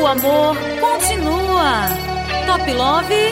amor continua. Top Love.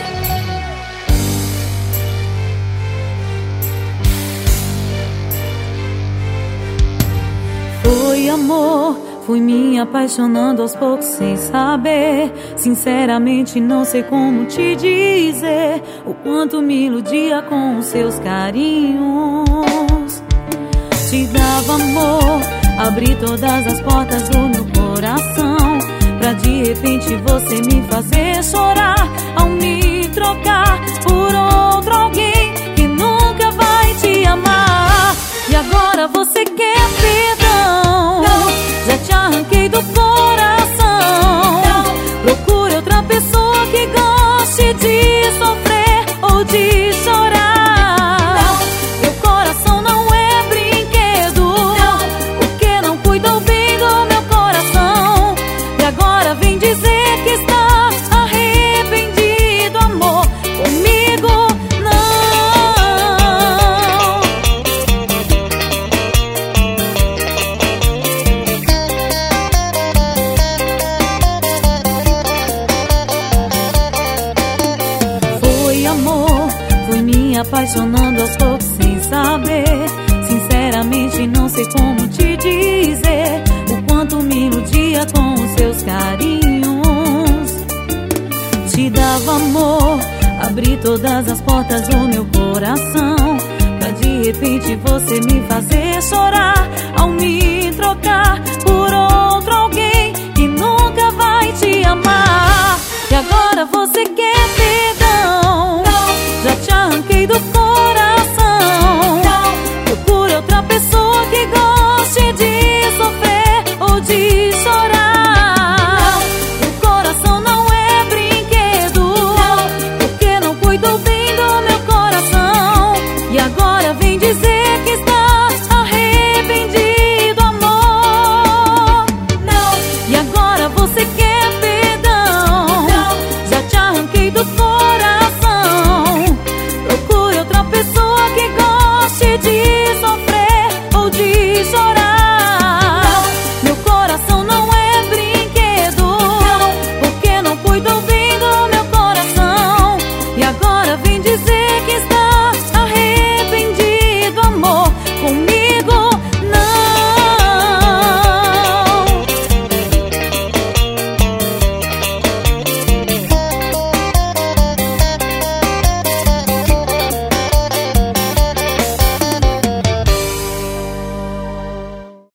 Foi amor, fui me apaixonando aos poucos sem saber. Sinceramente não sei como te dizer o quanto me iludia com os seus carinhos. Te dava amor, abri todas as portas do meu coração, pra de repente você me fazer chorar ao me trocar por outro alguém que nunca vai te amar. E agora você quer perdão? Já te arranquei do coração. Procure outra pessoa que goste de sofrer ou de chorar. Meu coração não é brinquedo, porque não cuidou bem do meu coração. E agora vem dizer que está arrependido, amor, comigo não. Foi amor, fui me apaixonando aos poucos sem saber. Sinceramente não sei como te dizer o quanto me iludia com os seus carinhos. Te dava amor, abri todas as portas do meu coração, pra de repente você me fazer chorar